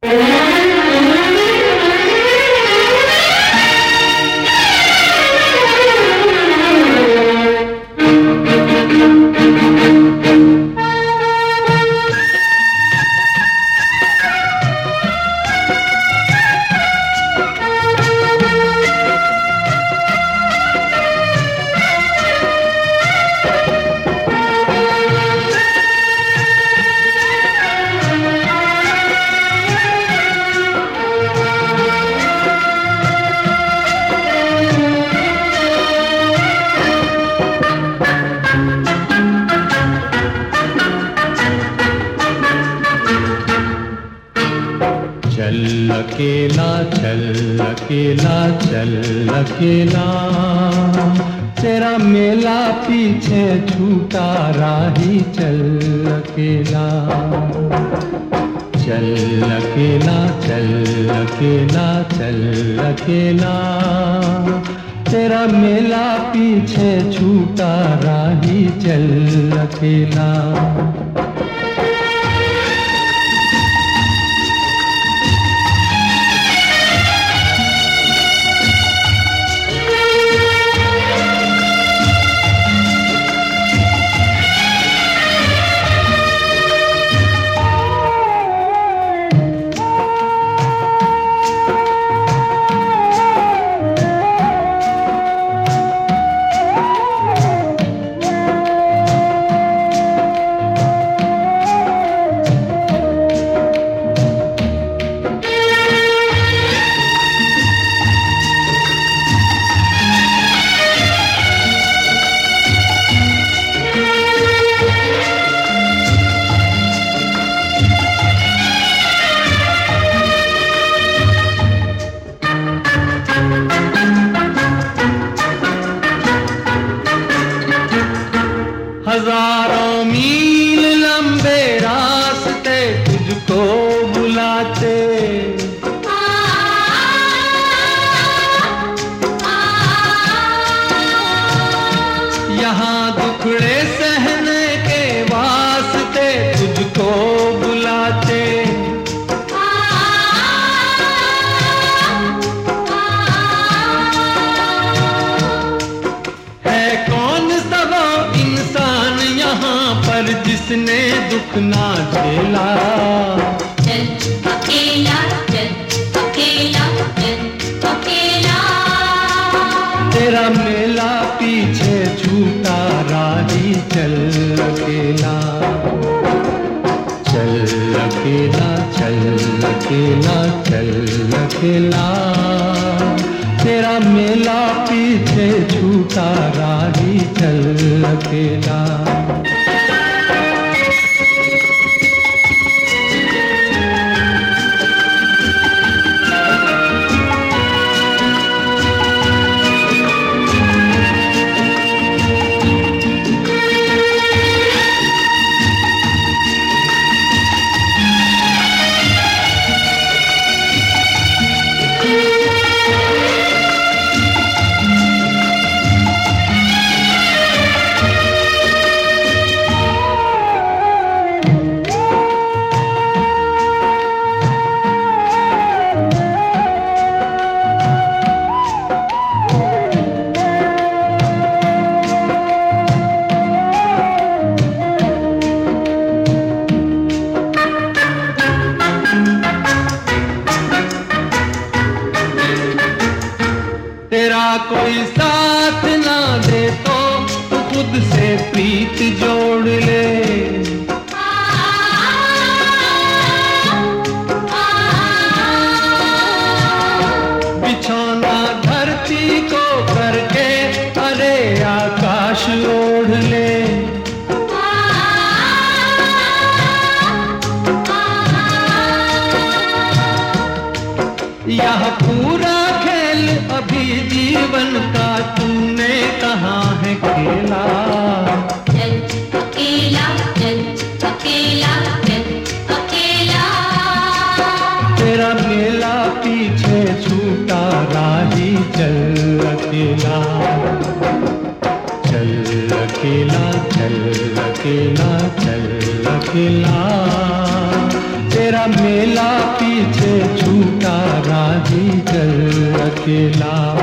चल अकेला चल अकेला चल अकेला, तेरा मेला पीछे छूटा राही चल अकेला। चल अकेला चल अकेला चल अकेला, तेरा मेला पीछे छूटा राही चल अकेला। हजारों मील लंबे रास्ते तुझको बुलाते, यहाँ दुखड़े सहने के वास्ते तुझको बुलाते। है कौन सा वो इंसान यहाँ पर जिसने दुख ना झेला। चल अकेला चल अकेला चल अकेला, तेरा मेला पीछे छूटा राही चल अकेला। चल अकेला चल अकेला चल अकेला, तेरा मेला पीछे छूटा राही चल अकेला। तेरा कोई साथ ना दे तो तू खुद से प्रीत जोड़ ले। बिछौना धरती को करके अरे आकाश ओढ़ ले। यह पूरा खेल अभी जीवन का तूने कहाँ है खेला। चल अकेला चल अकेला चल अकेला, तेरा मेला पीछे छूटा राही चल अकेला। चल अकेला चल अकेला चल अकेला, तेरा मेला पीछे झूठा राजी चल अकेला।